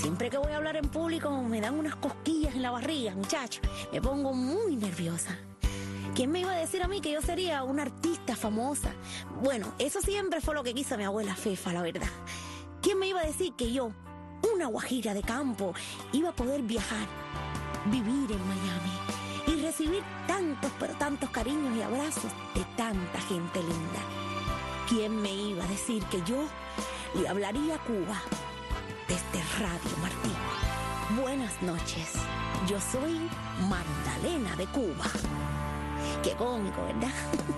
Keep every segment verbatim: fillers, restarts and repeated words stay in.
Siempre que voy a hablar en público me dan unas cosquillas en la barriga, muchacho. Me pongo muy nerviosa. ¿Quién me iba a decir a mí que yo sería una artista famosa? Bueno, eso siempre fue lo que quiso mi abuela Fefa, la verdad. ¿Quién me iba a decir que yo, una guajira de campo, iba a poder viajar, vivir en Miami y recibir tantos, pero tantos cariños y abrazos de tanta gente linda? ¿Quién me iba a decir que yo le hablaría a Cuba desde Radio Martí? Buenas noches, yo soy Magdalena de Cuba. Qué cómico, ¿verdad?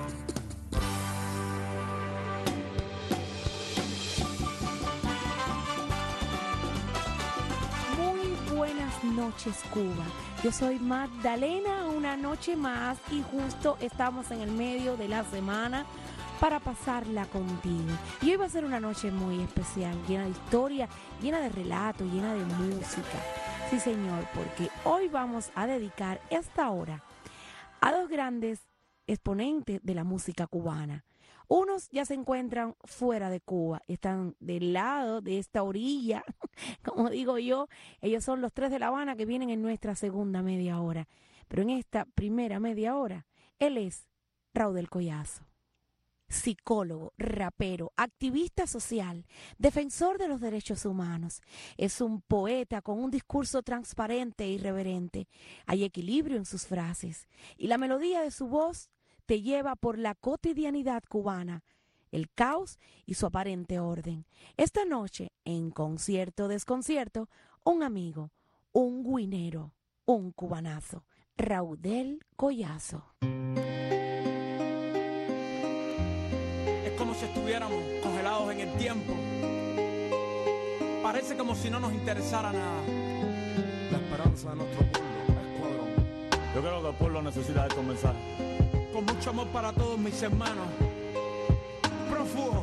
Muy buenas noches, Cuba. Yo soy Magdalena, una noche más y justo estamos en el medio de la semana para pasarla contigo. Y hoy va a ser una noche muy especial, llena de historia, llena de relatos, llena de música. Sí, señor, porque hoy vamos a dedicar esta hora a dos grandes exponentes de la música cubana. Unos ya se encuentran fuera de Cuba, están del lado de esta orilla, como digo yo. Ellos son los tres de La Habana que vienen en nuestra segunda media hora. Pero en esta primera media hora, él es Raúl del Collazo. Psicólogo, rapero, activista social, defensor de los derechos humanos. Es un poeta con un discurso transparente e irreverente. Hay equilibrio en sus frases y la melodía de su voz te lleva por la cotidianidad cubana, el caos y su aparente orden. Esta noche, en Concierto Desconcierto, un amigo, un guinero, un cubanazo, Raúl del Collazo. Como si estuviéramos congelados en el tiempo. Parece como si no nos interesara nada. La esperanza de nuestro pueblo, Escuadrón. Yo creo que el pueblo necesita esto mensaje. Con mucho amor para todos mis hermanos. Prófugo.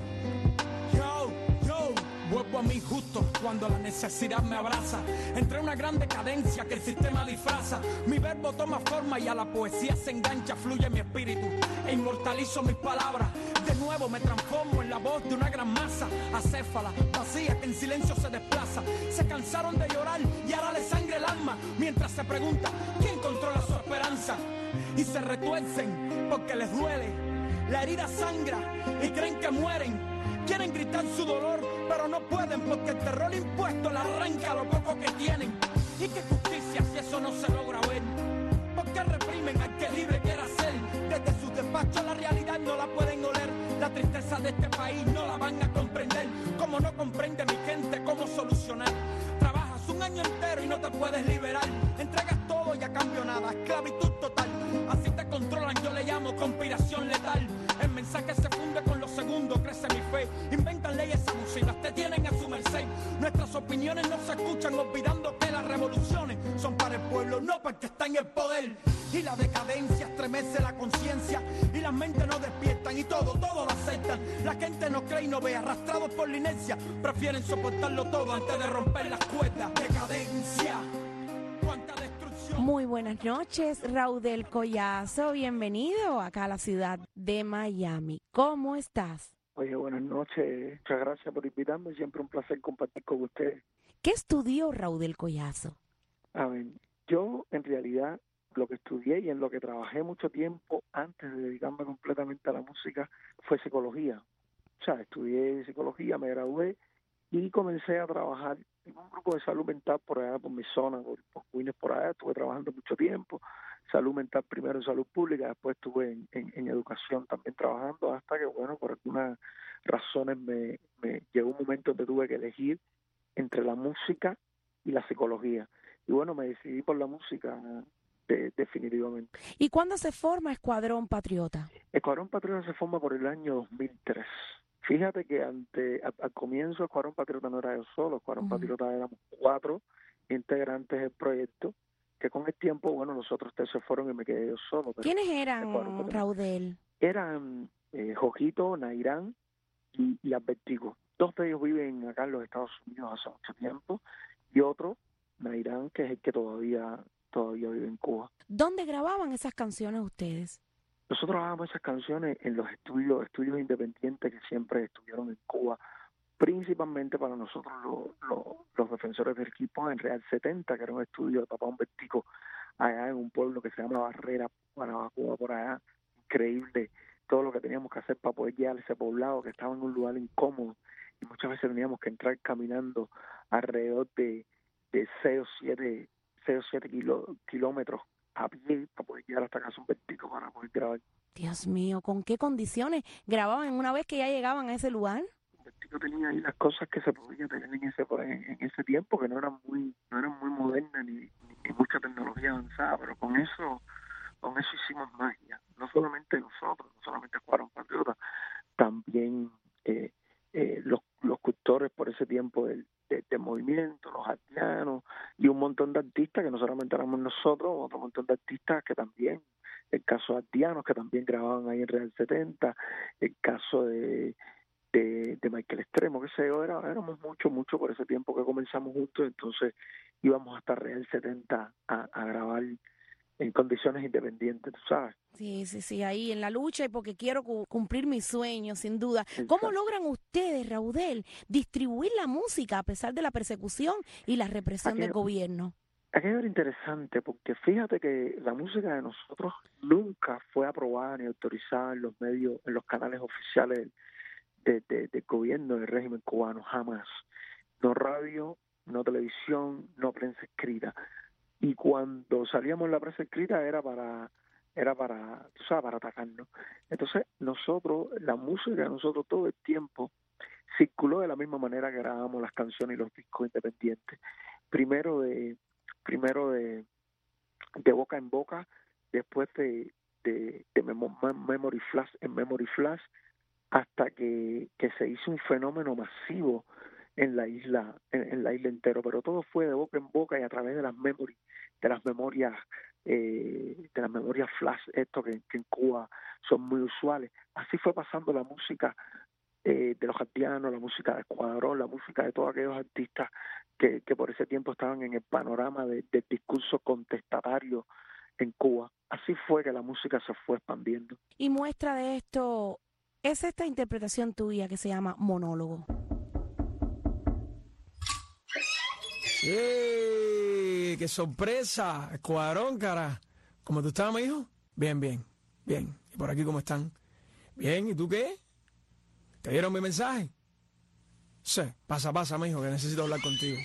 Yo, yo. Vuelvo a mí justo cuando la necesidad me abraza. Entre una gran decadencia que el sistema disfraza. Mi verbo toma forma y a la poesía se engancha. Fluye mi espíritu e inmortalizo mis palabras. De nuevo me transformo en la voz de una gran masa acéfala, vacía, que en silencio se desplaza. Se cansaron de llorar y ahora les sangre el alma, mientras se pregunta quién controla su esperanza. Y se retuercen porque les duele, la herida sangra y creen que mueren. Quieren gritar su dolor, pero no pueden porque el terror impuesto les arranca lo poco que tienen. ¿Y qué justicia si eso no se logra ver? ¿Por qué reprimen al que libre quiera ser? Desde sus despachos la realidad no la pueden oler. La tristeza de este país no la van a comprender. Como no comprende mi gente cómo solucionar. Trabajas un año entero y no te puedes liberar. Entregas todo y a cambio nada, esclavitud total. Así te controlan, yo le llamo conspiración letal. El mensaje se funde con los segundos, crece mi fe. Inventan leyes abusivas, te tienen a su merced. Nuestras opiniones no se escuchan, olvidando que las revoluciones son para el pueblo, no para el que está en el poder. Y la decadencia estremece la conciencia y las mentes no despiertan y todo, todo lo aceptan. La gente no cree y no ve, arrastrados por la inercia. Prefieren soportarlo todo antes de romper las cuerdas. Decadencia, cuánta destrucción. Muy buenas noches, Raúl del Collazo. Bienvenido acá a la ciudad de Miami. ¿Cómo estás? Oye, buenas noches. Muchas gracias por invitarme. Siempre un placer compartir con ustedes. ¿Qué estudió Raúl del Collazo? A ver, yo en realidad lo que estudié y en lo que trabajé mucho tiempo antes de dedicarme completamente a la música fue psicología. O sea, estudié psicología, me gradué y comencé a trabajar en un grupo de salud mental por allá, por mi zona, por, por Queens, por allá. Estuve trabajando mucho tiempo, salud mental primero en salud pública, después estuve en, en, en educación también trabajando, hasta que, bueno, por algunas razones me, me llegó un momento donde tuve que elegir entre la música y la psicología. Y bueno, me decidí por la música de, definitivamente. ¿Y cuándo se forma Escuadrón Patriota? Escuadrón Patriota se forma por el año dos mil tres. Fíjate que ante, al, al comienzo Escuadrón Patriota no era yo solo, Escuadrón uh-huh. Patriota éramos cuatro integrantes del proyecto, que con el tiempo, bueno, los otros tres se fueron y me quedé yo solo. Pero ¿quiénes eran, Raudel? Eran eh, Jojito, Nairán y, y Albertico. Dos de ellos viven acá en los Estados Unidos hace mucho tiempo, y otro, Nairán, que es el que todavía, todavía vive en Cuba. ¿Dónde grababan esas canciones ustedes? Nosotros grabamos esas canciones en los estudios, estudios independientes que siempre estuvieron en Cuba principalmente para nosotros lo, lo, los defensores del equipo en Real setenta, que era un estudio de Papá Humbertico allá en un pueblo que se llama Barrera, Guanabacoa, por allá. Increíble todo lo que teníamos que hacer para poder llegar a ese poblado que estaba en un lugar incómodo, y muchas veces teníamos que entrar caminando alrededor de, de seis o siete, seis o siete kilo, kilómetros a pie para poder llegar hasta Casa Humbertico para poder grabar. Dios mío, ¿con qué condiciones grababan una vez que ya llegaban a ese lugar? Humbertico tenía ahí las cosas que se podían tener en ese en, en ese tiempo, que no eran muy no eran muy modernas ni, ni, ni mucha tecnología avanzada, pero con eso con eso hicimos magia. No solamente nosotros, no solamente Escuadrón Patriota, también eh, eh, los, los cultores por ese tiempo del, del, del movimiento, los haitianos y un montón de artistas que no solamente éramos nosotros, otro montón de artistas que también, el caso de haitianos que también grababan ahí en Real setenta, el caso de de, de Michael Extremo, que sé yo, era, éramos mucho, mucho por ese tiempo que comenzamos juntos, entonces íbamos hasta Real setenta a, a grabar en condiciones independientes, tú sabes. Sí, sí, sí, ahí en la lucha y porque quiero cu- cumplir mis sueños, sin duda. Exacto. ¿Cómo logran ustedes, Raudel, distribuir la música a pesar de la persecución y la represión Aquello, del gobierno? Aquello era interesante porque fíjate que la música de nosotros nunca fue aprobada ni autorizada en los medios, en los canales oficiales del de, de gobierno del régimen cubano, jamás. No radio, no televisión, no prensa escrita. Y cuando salíamos en la prensa escrita era para era para, tú sabes, para atacarnos. Entonces, nosotros, la música de nosotros todo el tiempo circuló de la misma manera que grabábamos las canciones y los discos independientes. Primero de primero de, de boca en boca, después de, de, de Memory Flash en Memory Flash, hasta que, que se hizo un fenómeno masivo en la isla, en, en la isla entero, pero todo fue de boca en boca y a través de las memory, de las memorias, eh, de las memorias flash, esto que, que en Cuba son muy usuales. Así fue pasando la música eh, de los haitianos, la música de Escuadrón, la música de todos aquellos artistas que, que por ese tiempo estaban en el panorama de, del discurso contestatario en Cuba. Así fue que la música se fue expandiendo. Y muestra de esto es esta interpretación tuya que se llama Monólogo. ¡Ey! ¡Qué sorpresa! Escuadrón, cara. ¿Cómo tú estás, mi hijo? Bien, bien, bien. ¿Y por aquí cómo están? Bien, ¿y tú qué? ¿Te dieron mi mensaje? Sí, pasa, pasa, mi hijo, que necesito hablar contigo.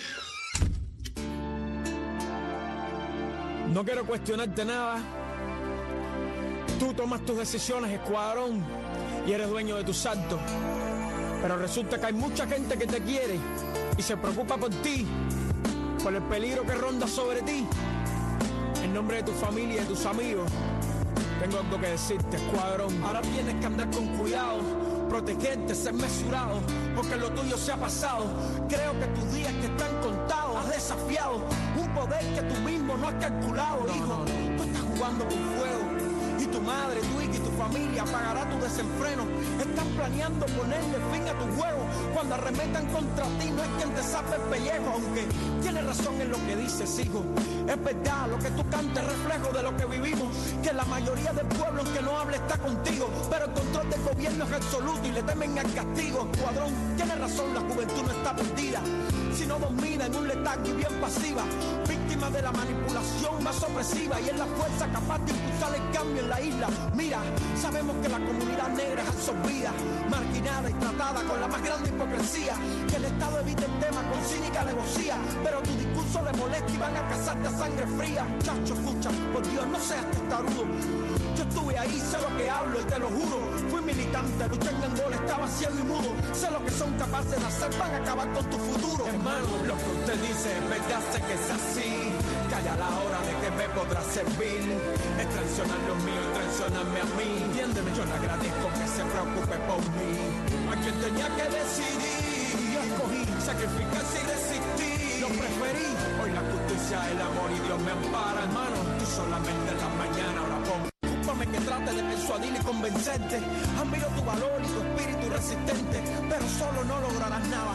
No quiero cuestionarte nada. Tú tomas tus decisiones, Escuadrón, y eres dueño de tus saltos. Pero resulta que hay mucha gente que te quiere y se preocupa por ti, por el peligro que ronda sobre ti. En nombre de tu familia y de tus amigos, tengo algo que decirte, Escuadrón. Ahora tienes que andar con cuidado, protegerte, ser mesurado, porque lo tuyo se ha pasado. Creo que tus días que están contados. Has desafiado un poder que tú mismo no has calculado, no, hijo. No, no. Tú estás jugando con fuego. Y tu madre, tu hija y tu familia pagará tu desenfreno. Están planeando ponerle fin a tu juego. Cuando arremetan contra ti no es quien te sabe el pellejo. Aunque tienes razón en lo que dices, hijo. Es verdad, lo que tú cantas es reflejo de lo que vivimos. Que la mayoría del pueblo que no habla está contigo. Pero el control del gobierno es absoluto y le temen al castigo. Escuadrón, tienes razón, la juventud no está perdida. Si no domina en un letargo y bien pasiva. Víctima de la manipulación más opresiva. Y es la fuerza capaz de impulsar el cambio en la isla. Mira, sabemos que la comunidad negra es absorbida, marginada y tratada con la más grande hipocresía. Que el Estado evite el tema con cínica alevosía. Pero tu discurso le molesta y van a cazarte a sangre fría. Muchacho, escucha, por Dios, no seas testarudo. Yo estuve ahí, sé lo que hablo y te lo juro. Fui militante, luché en Angola, estaba ciego y mudo. Sé lo que son capaces de hacer, van a acabar con tu futuro. Hermano, lo que usted dice es verdad, sé que es así. Calla la hora de que me podrá servir. Es traicionar los míos y traicionarme a mí. Entiéndeme, yo le agradezco que se preocupe por mí. A quien tenía que decidir, yo escogí sacrificarse y resistir. Lo preferí, hoy la justicia, el amor y Dios me ampara. Hermano, tú solamente en la mañana ahora pon. Que trate de persuadir y convencerte. Admiro tu valor y tu espíritu resistente, pero solo no lograrás nada. Ten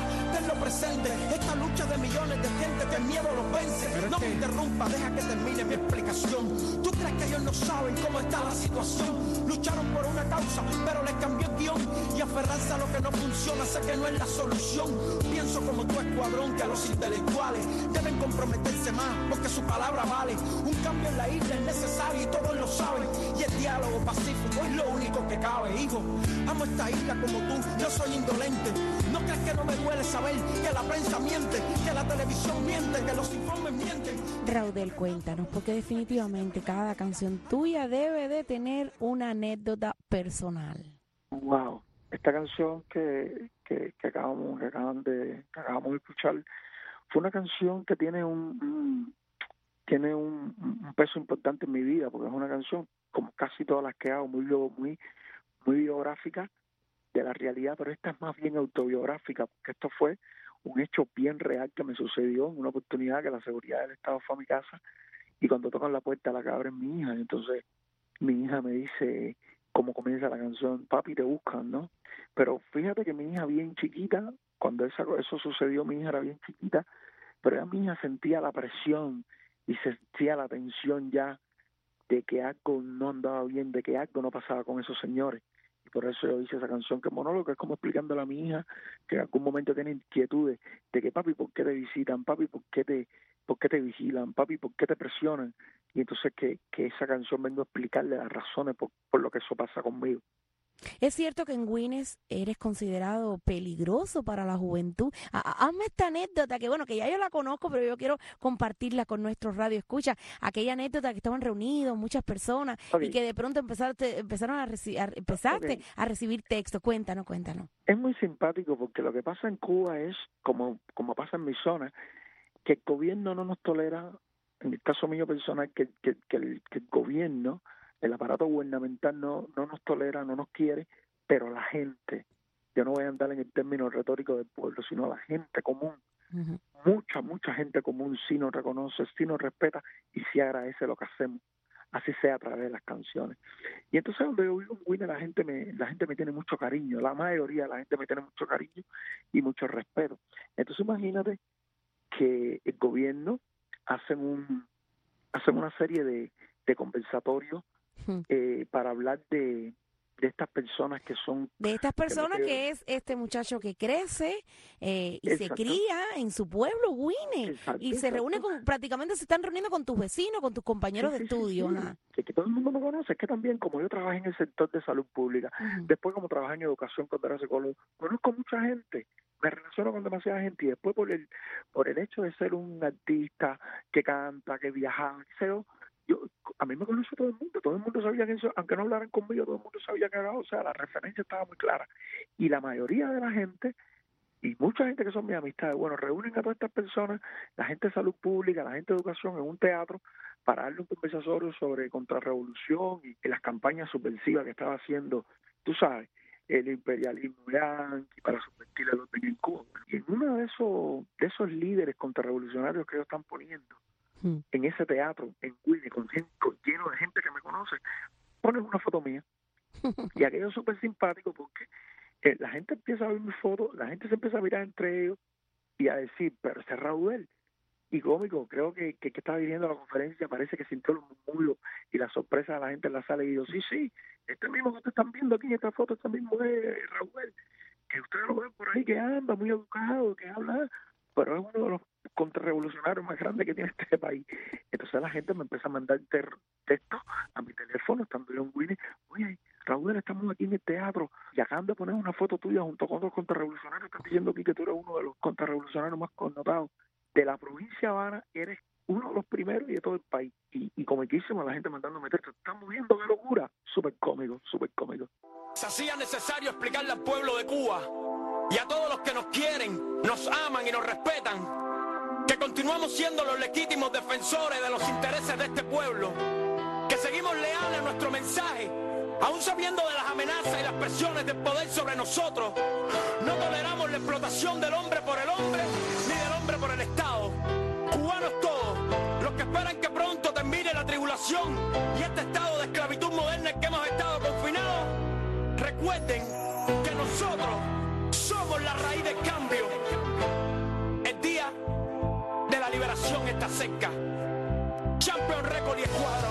tenlo presente. Esta lucha de millones de gente que el miedo los vence. Pero no me interrumpa, deja que termine mi explicación. ¿Tú crees que ellos no saben cómo está la situación? Lucharon por una causa, pero les cambió el guión. Y aferrarse a lo que no funciona, sé que no es la solución. Pienso como tu escuadrón, que los intelectuales deben comprometerse más, porque su palabra vale. Un cambio en la isla es necesario y todos lo saben. Y el diálogo pacífico es lo único que cabe, hijo. Amo esta isla como tú, yo soy indolente. ¿No crees que no me duele saber que la prensa miente, que la televisión miente, que los informes mienten? Raudel, cuéntanos, porque definitivamente cada canción tuya debe de tener una anécdota personal. Wow, esta canción que, que, que acabamos, que acaban de, que acabamos de escuchar fue una canción que tiene un, un tiene un, un peso importante en mi vida, porque es una canción, como casi todas las que hago, muy muy muy biográfica de la realidad, pero esta es más bien autobiográfica, porque esto fue un hecho bien real que me sucedió en una oportunidad que la seguridad del Estado fue a mi casa, y cuando tocan la puerta la que abre es mi hija. Entonces mi hija me dice, cómo comienza la canción, papi, te buscan, ¿no? Pero fíjate que mi hija bien chiquita, cuando esa, eso sucedió, mi hija era bien chiquita, pero ya mi hija sentía la presión y sentía la tensión ya de que algo no andaba bien, de que algo no pasaba con esos señores. Y por eso yo hice esa canción, que es monólogo, que es como explicándole a mi hija que en algún momento tiene inquietudes de que, papi, ¿por qué te visitan? Papi, ¿por qué te, por qué te vigilan? Papi, ¿por qué te presionan? Y entonces que, que esa canción vengo a explicarle las razones por, por lo que eso pasa conmigo. Es cierto que en Gwyneth eres considerado peligroso para la juventud. Hazme esta anécdota que, bueno, que ya yo la conozco, pero yo quiero compartirla con nuestros radio escucha. Aquella anécdota que estaban reunidos muchas personas, okay, y que de pronto empezaste, empezaron a, reci- a empezaste okay. a recibir texto. Cuéntanos, cuéntanos. Es muy simpático porque lo que pasa en Cuba es, como, como pasa en mi zona, que el gobierno no nos tolera, en el caso mío personal, que, que, que, el, que el gobierno, el aparato gubernamental no, no nos tolera, no nos quiere, pero la gente, yo no voy a andar en el término retórico del pueblo, sino la gente común, uh-huh. mucha, mucha gente común sí nos reconoce, sí nos respeta y sí agradece lo que hacemos, así sea a través de las canciones. Y entonces donde yo vivo en Gwyneth, la gente me, la gente me tiene mucho cariño, la mayoría de la gente me tiene mucho cariño y mucho respeto. Entonces imagínate que el gobierno hacen un, hacen una serie de, de conversatorios Eh, para hablar de, de estas personas que son... De estas personas que, que es este muchacho que crece eh, y exacto. se cría en su pueblo, Gwyneth, exacto, y se exacto. reúne con, prácticamente se están reuniendo con tus vecinos, con tus compañeros sí, de sí, estudio. Sí, sí. Que, que todo el mundo me conoce, es que también como yo trabajé en el sector de salud pública, uh-huh. después como trabajé en educación cuando era psicólogo, conozco mucha gente, me relaciono con demasiada gente y después por el, por el hecho de ser un artista que canta, que viaja, etcétera, Yo, a mí me conoce todo el mundo, todo el mundo sabía que eso, aunque no hablaran conmigo, todo el mundo sabía que era, o sea, la referencia estaba muy clara. Y la mayoría de la gente, y mucha gente que son mis amistades, bueno, reúnen a todas estas personas, la gente de salud pública, la gente de educación, en un teatro, para darle un conversatorio sobre contrarrevolución y, y las campañas subversivas que estaba haciendo, tú sabes, el imperialismo yanqui para subvertir el orden en Cuba. Y en uno de esos, de esos líderes contrarrevolucionarios que ellos están poniendo, en ese teatro, en Gwyneth, con, con lleno de gente que me conoce, ponen una foto mía. Y aquello es súper simpático porque eh, la gente empieza a ver mi foto, la gente se empieza a mirar entre ellos y a decir, pero ese es Raudel. Y cómico, creo que, que, que estaba dirigiendo la conferencia, parece que sintió los murmullos y la sorpresa de la gente en la sala y yo, sí, sí, este mismo que ustedes están viendo aquí en esta foto, este mismo es Raudel, que ustedes lo ven por ahí, que anda muy educado, que habla, pero es uno de los contrarrevolucionarios más grandes que tiene este país. Entonces la gente me empieza a mandar ter- textos a mi teléfono, estando yo en Gwyneth, oye, Raudel, estamos aquí en el teatro y acaban de poner una foto tuya junto con otros contrarrevolucionarios, están diciendo aquí que tú eres uno de los contrarrevolucionarios más connotados de la provincia de Habana, eres uno de los primeros y de todo el país. Y, y comiquísimo, la gente mandándome textos, estamos viendo qué locura, súper cómico, súper cómico. Se hacía necesario explicarle al pueblo de Cuba y a todos los que nos quieren, nos aman y nos respetan, que continuamos siendo los legítimos defensores de los intereses de este pueblo, que seguimos leales a nuestro mensaje, aún sabiendo de las amenazas y las presiones del poder sobre nosotros. No toleramos la explotación del hombre por el hombre, ni del hombre por el Estado. Cubanos todos, los que esperan que pronto termine la tribulación y este estado de esclavitud moderna en que hemos estado confinados, recuerden que nosotros somos la raíz del cambio. está cerca. Champion Record y Escuadrón.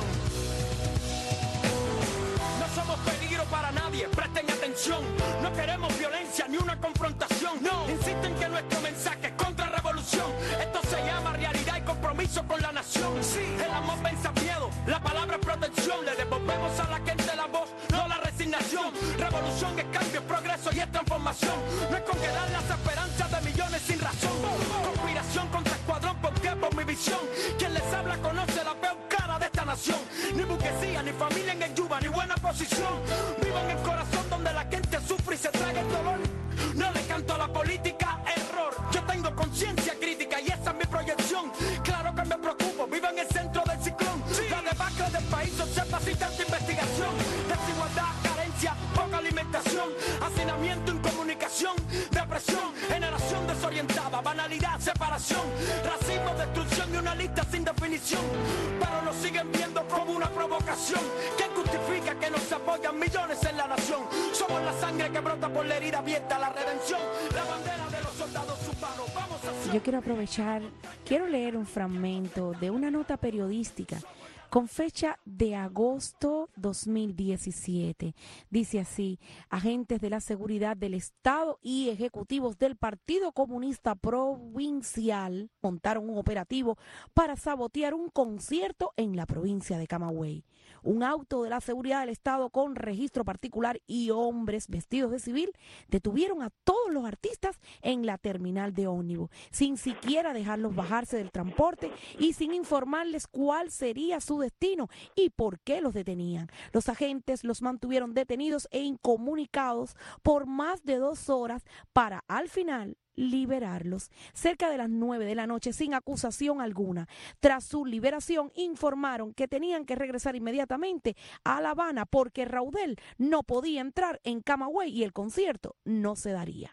No somos peligro para nadie, presten atención. No queremos violencia ni una confrontación. No, insisten que nuestro mensaje es contra revolución. Esto se llama realidad y compromiso con la nación. Sí, el amor vence al miedo, la palabra es protección. Le devolvemos a la gente la voz, no la resignación. Revolución es cambio, es progreso y es transformación. No es congelar las esperanzas de millones sin razón. Conspiración contra Escuadrón, ¿por qué? Por mi visión. Quien les habla conoce la peor cara de esta nación. Ni burguesía, ni familia en el Yuba, ni buena posición. Vivo en el corazón donde la gente sufre y se traga el dolor. No le canto a la política, error. Yo tengo conciencia crítica y esa es mi proyección. Claro que me preocupo, vivo en el centro del ciclón. La debacle del país observa sin tanta investigación. Desigualdad, carencia, poca alimentación, hacinamiento, incomunicación, depresión, generación desorientada, banalidad, separación, racismo, destrucción y una lista sin definición. Pero lo siguen viendo como una provocación. ¿Quién justifica que nos apoyan millones en la nación? Somos la sangre que brota por la herida abierta, la redención, la bandera de los soldados urbanos. Vamos a... Yo quiero aprovechar, quiero leer un fragmento de una nota periodística con fecha de agosto dos mil diecisiete. Dice así: agentes de la seguridad del Estado y ejecutivos del Partido Comunista Provincial montaron un operativo para sabotear un concierto en la provincia de Camagüey. Un auto de la seguridad del Estado con registro particular y hombres vestidos de civil detuvieron a todos los artistas en la terminal de ómnibus, sin siquiera dejarlos bajarse del transporte y sin informarles cuál sería su destino y por qué los detenían. Los agentes los mantuvieron detenidos e incomunicados por más de dos horas para, al final, liberarlos cerca de las nueve de la noche sin acusación alguna. Tras su liberación informaron que tenían que regresar inmediatamente a La Habana porque Raudel no podía entrar en Camagüey y el concierto no se daría.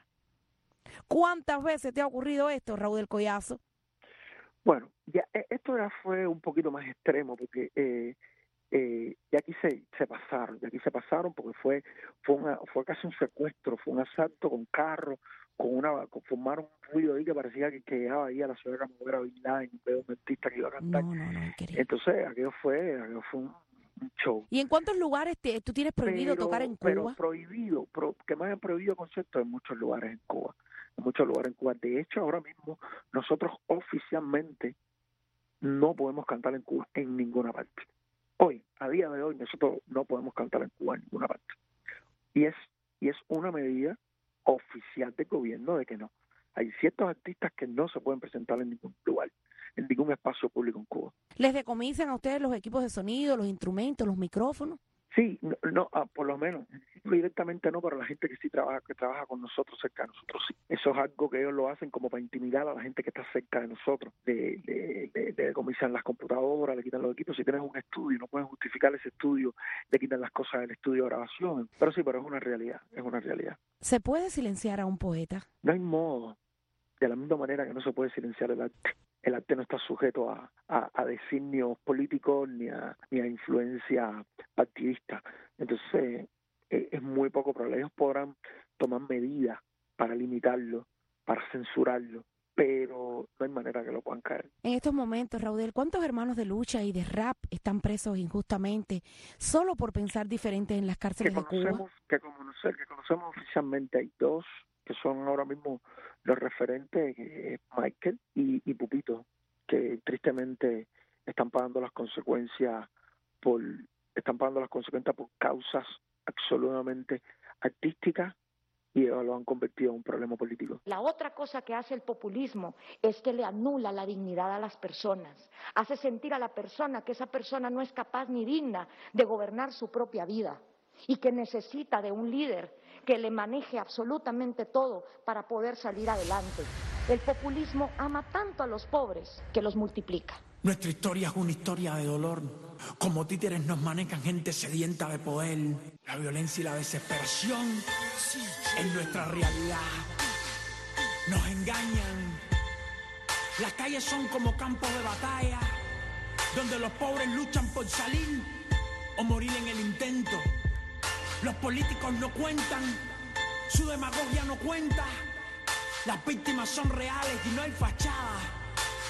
¿Cuántas veces te ha ocurrido esto, Raudel Collazo? Bueno, ya esto ya fue un poquito más extremo porque eh, eh, ya aquí se, se pasaron, ya aquí se pasaron porque fue fue, una, fue casi un secuestro, fue un asalto con carro, con una con, formaron un ruido ahí que parecía que, que llegaba ahí a la ciudad de Camagüey, a Bin Laden, un pedo mentista que iba a cantar. No, no, no, Entonces aquello fue, aquello fue un, un show. ¿Y en cuántos lugares te, tú tienes prohibido pero, tocar en Cuba? Pero prohibido, pro, que me hayan prohibido conciertos en muchos lugares en Cuba. En muchos lugares en Cuba. De hecho, ahora mismo nosotros oficialmente no podemos cantar en Cuba en ninguna parte. Hoy, a día de hoy, nosotros no podemos cantar en Cuba en ninguna parte. Y es y es una medida oficial del gobierno de que no. Hay ciertos artistas que no se pueden presentar en ningún lugar, en ningún espacio público en Cuba. ¿Les decomisan a ustedes los equipos de sonido, los instrumentos, los micrófonos? Sí, no, no ah, por lo menos, directamente no, pero la gente que sí trabaja, que trabaja con nosotros, cerca de nosotros, sí. Eso es algo que ellos lo hacen como para intimidar a la gente que está cerca de nosotros. Le, le, le, le decomisan las computadoras, le quitan los equipos. Si tienes un estudio, no pueden justificar ese estudio, le quitan las cosas del estudio de grabación. Pero sí, pero es una realidad, es una realidad. ¿Se puede silenciar a un poeta? No hay modo. De la misma manera que no se puede silenciar el arte. El arte no está sujeto a, a, a designios políticos ni a, ni a influencia partidista. Entonces, eh, es muy poco probable. Ellos podrán tomar medidas para limitarlo, para censurarlo, pero no hay manera que lo puedan caer. En estos momentos, Raudel, ¿cuántos hermanos de lucha y de rap están presos injustamente solo por pensar diferente en las cárceles que de Cuba? Que conocemos, que conocemos oficialmente hay dos, que son ahora mismo los referentes, eh, Michael y, y Pupito, que tristemente están pagando las consecuencias por están pagando las consecuencias por causas absolutamente artísticas y ellos lo han convertido en un problema político. La otra cosa que hace el populismo es que le anula la dignidad a las personas, hace sentir a la persona que esa persona no es capaz ni digna de gobernar su propia vida y que necesita de un líder que le maneje absolutamente todo para poder salir adelante. El populismo ama tanto a los pobres que los multiplica. Nuestra historia es una historia de dolor. Como títeres nos manejan gente sedienta de poder. La violencia y la desesperación es nuestra realidad. Nos engañan. Las calles son como campos de batalla, donde los pobres luchan por salir o morir en el intento. Los políticos no cuentan, su demagogia no cuenta. Las víctimas son reales y no hay fachada.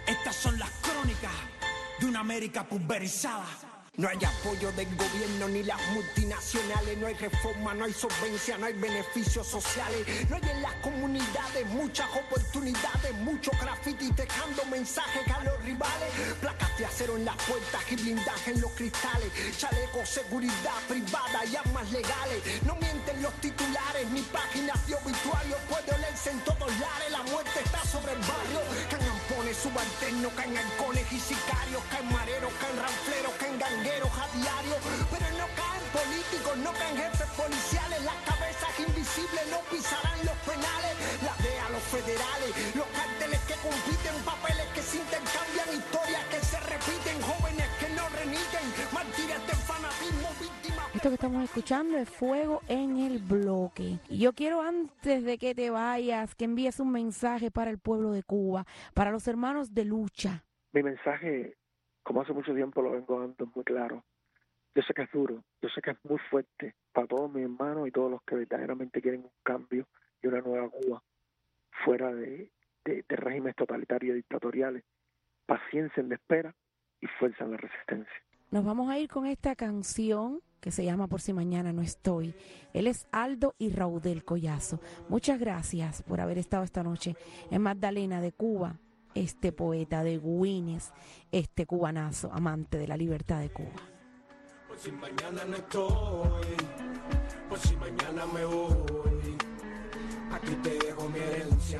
Estas son las crónicas de una América pulverizada. No hay apoyo del gobierno ni las multinacionales, no hay reforma, no hay solvencia, no hay beneficios sociales, no hay en las comunidades muchas oportunidades, mucho graffiti dejando mensajes a los rivales, placas de acero en las puertas y blindaje en los cristales, chalecos, seguridad privada y armas legales, no mienten los titulares ni páginas de obituarios, puede olerse en todos lares, la muerte está sobre el barrio, caen ampones, subalternos, caen halcones y sicarios, caen mareros, caen ranfleros, caen gangueros a diario, pero no caen políticos, no caen jefes policiales, las cabezas invisibles no pisarán los penales, la D E A, los federales, los carteles que compiten, papeles que se intercambian, historias que se repiten, jóvenes que no reniten, mártires del fanatismo, víctimas. Esto que estamos escuchando es Fuego en el Bloque. Y yo quiero, antes de que te vayas, que envíes un mensaje para el pueblo de Cuba, para los hermanos de lucha. Mi mensaje, como hace mucho tiempo lo vengo dando, es muy claro. Yo sé que es duro, yo sé que es muy fuerte para todos mis hermanos y todos los que verdaderamente quieren un cambio y una nueva Cuba fuera de, de, de regímenes totalitarios y dictatoriales. Paciencia en la espera y fuerza en la resistencia. Nos vamos a ir con esta canción que se llama Por si mañana no estoy. Él es Aldo y Raudel Collazo. Muchas gracias por haber estado esta noche en Magdalena de Cuba. Este poeta de Guines, este cubanazo, amante de la libertad de Cuba. Por si mañana no estoy, por si mañana me voy, aquí te dejo mi herencia.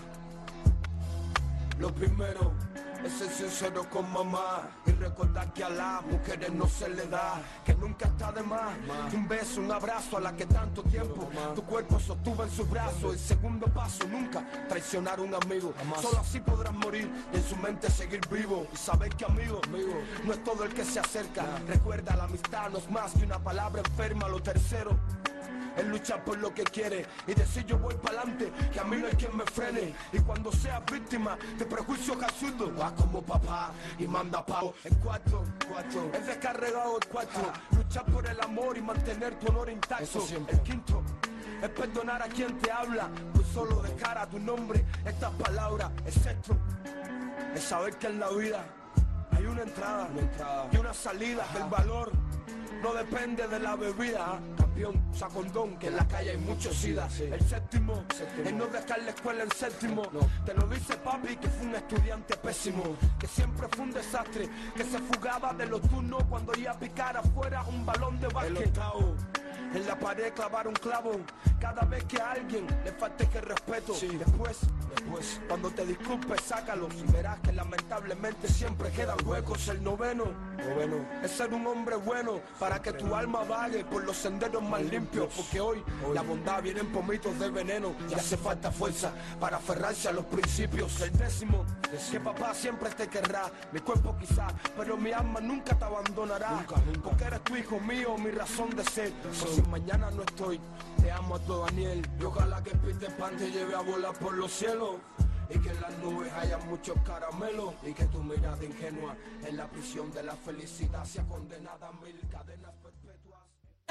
Lo primero es ser sincero con mamá y recordar que a las mujeres no se le da, que nunca está de más. Un beso, un abrazo a la que tanto tiempo tu cuerpo sostuvo en sus brazos. El segundo paso, nunca traicionar a un amigo. Solo así podrás morir y en su mente seguir vivo. Y saber que amigo, amigo no es todo el que se acerca. Recuerda, la amistad no es más que una palabra enferma. Lo tercero es luchar por lo que quiere y decir yo voy pa'lante, que a mí no hay quien me frene. Y cuando seas víctima de prejuicios absurdos, vas como papá y manda pavo. El cuatro, cuatro, es descarregado el cuatro. Luchar por el amor y mantener tu honor intacto. El quinto es perdonar a quien te habla, pues solo dejar a tu nombre estas palabras. El sexto es saber que en la vida hay una entrada, una entrada y una salida. Ajá. El valor no depende de la bebida, campeón, usa condón, que en la calle hay mucho sida. Sí. El séptimo, séptimo, es no dejar la escuela en séptimo. No. Te lo dice papi, que fue un estudiante pésimo, que siempre fue un desastre, que se fugaba de los turnos cuando iba a picar afuera un balón de básquet. El octavo, en la pared clavar un clavo cada vez que a alguien le falte que respeto. Sí. Después, después, cuando te disculpes, sácalos y verás que lamentablemente siempre quedan huecos. El noveno, noveno, es ser un hombre bueno para que tu alma vague por los senderos más limpios. Porque hoy, hoy la bondad viene en pomitos de veneno y hace falta fuerza para aferrarse a los principios. El décimo, es que papá siempre te querrá, mi cuerpo quizá, pero mi alma nunca te abandonará. Nunca, nunca. Porque eres tu hijo mío, mi razón de ser. Por si mañana no estoy, te amo a todo Daniel. Y ojalá que Peter Pan te lleve a volar por los cielos, y que en las nubes haya muchos caramelos, y que tu mirada ingenua en la prisión de la felicidad sea condenada a mil cadenas perpetuas.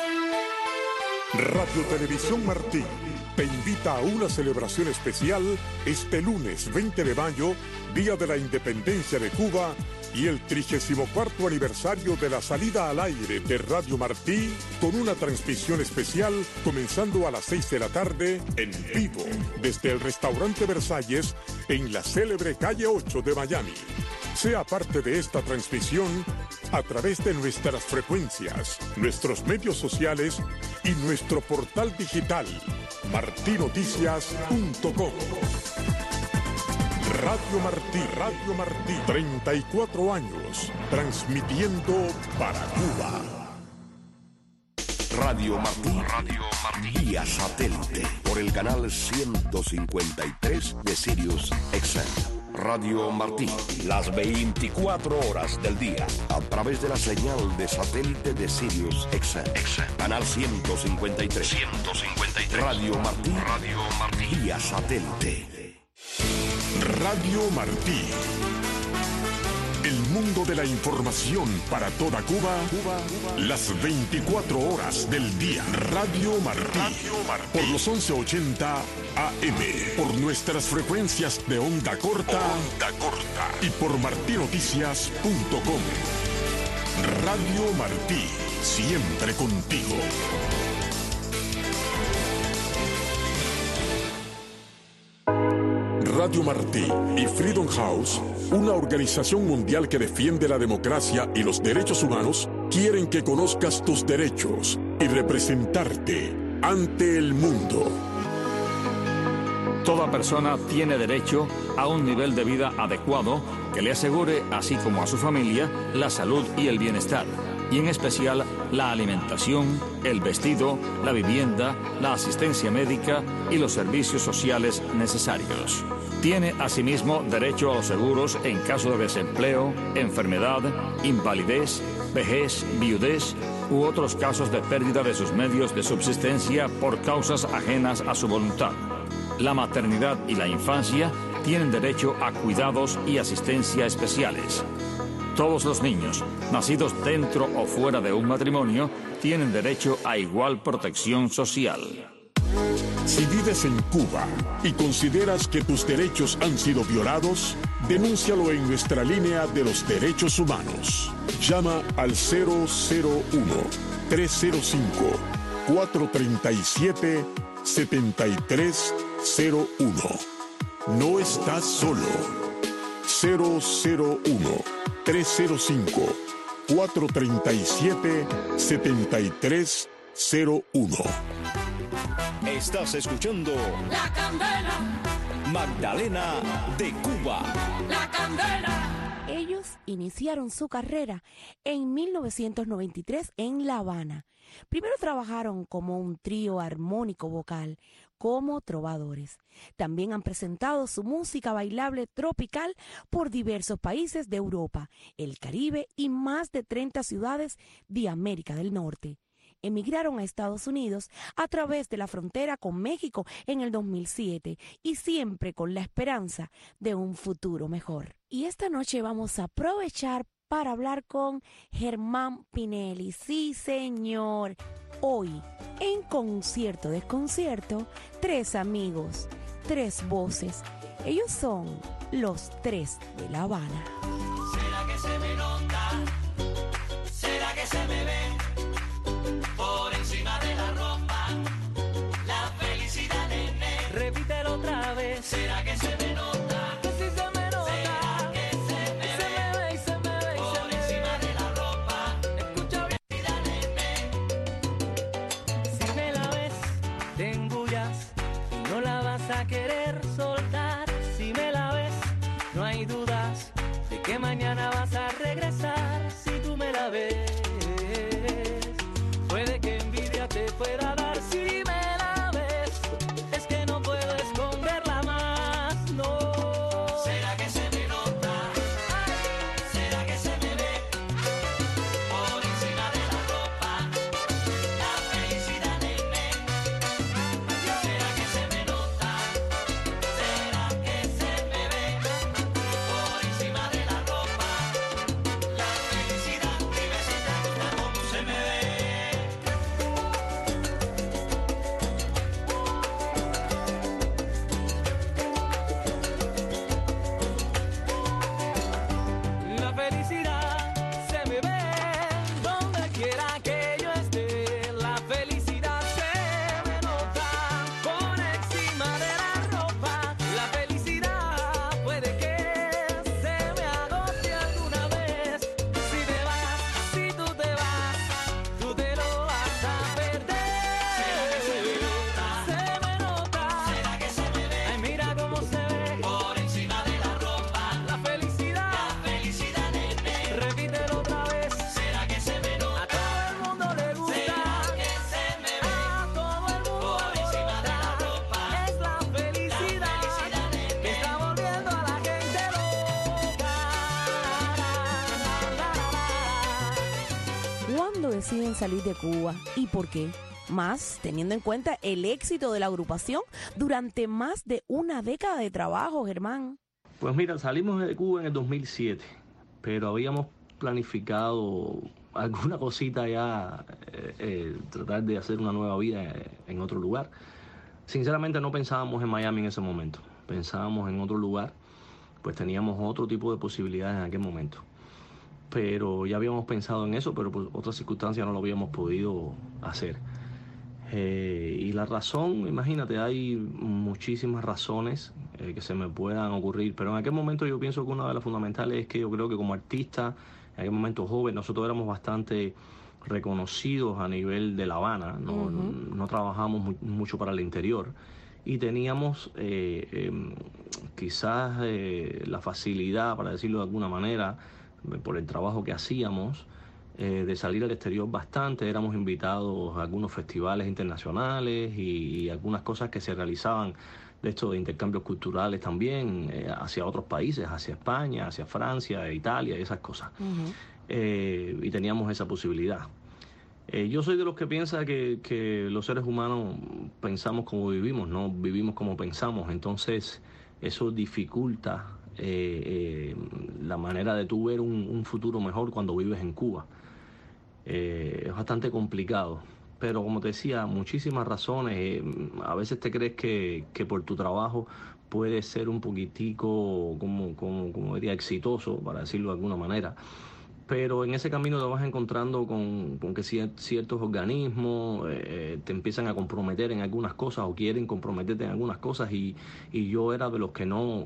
Radio Televisión Martí te invita a una celebración especial este lunes veinte de mayo, Día de la Independencia de Cuba, y el trigésimo cuarto aniversario de la salida al aire de Radio Martí, con una transmisión especial comenzando a las seis de la tarde en vivo desde el restaurante Versalles en la célebre calle ocho de Miami. Sea parte de esta transmisión a través de nuestras frecuencias, nuestros medios sociales y nuestro portal digital marti noticias punto com. Radio Martí, Radio Martí, treinta y cuatro años, transmitiendo para Cuba. Radio Martí, Radio Martí, vía satélite, por el canal ciento cincuenta y tres de Sirius X M. Radio Martí, las veinticuatro horas del día, a través de la señal de satélite de Sirius X M. Canal ciento cincuenta y tres. ciento cincuenta y tres. Radio Martí, Radio Martí, vía satélite. Radio Martí, El mundo de la información para toda Cuba, Cuba, Cuba. Las veinticuatro horas del día. Radio Martí. Radio Martí. Por los once ochenta A M. Por nuestras frecuencias de onda corta. Onda corta. Y por martí noticias punto com. Radio Martí. Siempre contigo. Radio Martí y Freedom House, una organización mundial que defiende la democracia y los derechos humanos, quieren que conozcas tus derechos y representarte ante el mundo. Toda persona tiene derecho a un nivel de vida adecuado que le asegure, así como a su familia, la salud y el bienestar, y en especial la alimentación, el vestido, la vivienda, la asistencia médica y los servicios sociales necesarios. Tiene asimismo derecho a los seguros en caso de desempleo, enfermedad, invalidez, vejez, viudez u otros casos de pérdida de sus medios de subsistencia por causas ajenas a su voluntad. La maternidad y la infancia tienen derecho a cuidados y asistencia especiales. Todos los niños, nacidos dentro o fuera de un matrimonio, tienen derecho a igual protección social. Si vives en Cuba y consideras que tus derechos han sido violados, denúncialo en nuestra línea de los derechos humanos. Llama al cero cero uno, tres cero cinco, cuatro tres siete, siete tres cero uno. No estás solo. cero cero uno, tres cero cinco, cuatro tres siete, siete tres cero uno. Estás escuchando La Candela, Magdalena de Cuba. La Candela. Ellos iniciaron su carrera en mil novecientos noventa y tres en La Habana. Primero trabajaron como un trío armónico vocal, como trovadores. También han presentado su música bailable tropical por diversos países de Europa, el Caribe y más de treinta ciudades de América del Norte. Emigraron a Estados Unidos a través de la frontera con México en el dos mil siete y siempre con la esperanza de un futuro mejor. Y esta noche vamos a aprovechar para hablar con Germán Pinelli. Sí, señor. Hoy, en Concierto Desconcierto, tres amigos, tres voces. Ellos son los tres de La Habana. ¿Será que se me nota? ¿Será que se me ve? Por encima de la ropa, la felicidad, nene. Repítelo otra vez. ¿Será que se me nota? Que si se me nota. ¿Será que se me, se ve? me ve? Y se me ve y por se me encima ve. De la ropa, escucha felicidad, nene. Si me la ves, te engullas y no la vas a querer soltar. Si me la ves, no hay dudas de que mañana vas a regresar. Si tú me la ves, puede que envidia te pueda dar. Si me la ves, es que no puedo esconderla más, no. ¿Será que se me nota? ¿Será que se me ve? Por encima de la ropa, la felicidad, nene. ¿Será que se me nota? ¿Será que se me ve? Por encima de la ropa, la felicidad. Dime si te gusta cómo se me ve. La felicidad se me ve donde quiera que yo esté. La felicidad se me nota por encima de la ropa. La felicidad puede que se me agote alguna vez. Si te vas, si tú te vas, tú te lo vas a perder. ¿Será que se me nota? Se me nota. ¿Será que se me ve? Ay, mira cómo se ve por encima de la ropa. La felicidad, la felicidad, nene. Repítelo otra vez. ¿Será que se me nota? A todo el mundo le gusta. ¿Será que se me ve? A todo el mundo por encima de la ropa. Es la felicidad, la felicidad, nene, que está volviendo a la gente loca. ¿Cuándo deciden salir de Cuba y por qué? Más teniendo en cuenta el éxito de la agrupación durante más de una década de trabajo, Germán. Pues mira, salimos de Cuba en el dos mil siete, pero habíamos planificado alguna cosita ya, eh, eh, tratar de hacer una nueva vida en otro lugar. Sinceramente no pensábamos en Miami en ese momento, pensábamos en otro lugar, pues teníamos otro tipo de posibilidades en aquel momento. Pero ya habíamos pensado en eso, pero por otras circunstancias no lo habíamos podido hacer. Eh, y la razón, imagínate, hay muchísimas razones eh, que se me puedan ocurrir, pero en aquel momento yo pienso que una de las fundamentales es que yo creo que como artista, en aquel momento joven, nosotros éramos bastante reconocidos a nivel de La Habana, no, uh-huh. no trabajamos mu- mucho para el interior y teníamos eh, eh, quizás eh, la facilidad, para decirlo de alguna manera, por el trabajo que hacíamos, eh, de salir al exterior bastante. Éramos invitados a algunos festivales internacionales y, y algunas cosas que se realizaban de esto de intercambios culturales también eh, hacia otros países, hacia España, hacia Francia, Italia y esas cosas. Uh-huh. Eh, y teníamos esa posibilidad. Eh, yo soy de los que piensa que, que los seres humanos pensamos como vivimos, no vivimos como pensamos, entonces eso dificulta eh, eh, la manera de tú ver un, un futuro mejor cuando vives en Cuba. Eh, es bastante complicado, pero como te decía, muchísimas razones. Eh, a veces te crees que, que por tu trabajo puedes ser un poquitico, como, como, como diría, exitoso, para decirlo de alguna manera. Pero en ese camino te vas encontrando con, con que ciertos organismos eh, te empiezan a comprometer en algunas cosas o quieren comprometerte en algunas cosas y, y yo era de los que no,